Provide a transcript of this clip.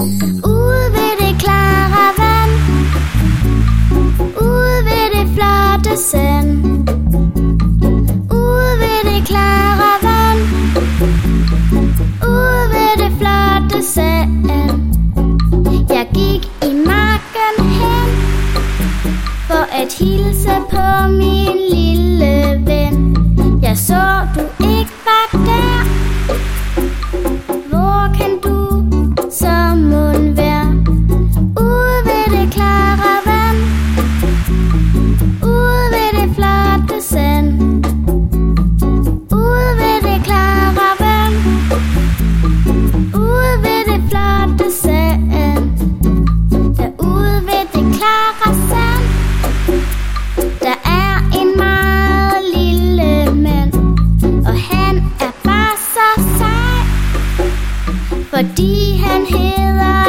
Ude ved det klare vand, ude ved det flotte sand, ude ved det klare vand, ude ved det flotte sand. Jeg gik i marken hen for at hilse på min lille ven. Jeg så du ikke var der. Hvor kan du så mon være? Ude ved det klare vand, ude ved det flotte sand, ude ved det klare vand, ude ved det flotte sand. Derude ved det klare sand, der er en meget lille mand, og han er bare så sej, fordi han hedder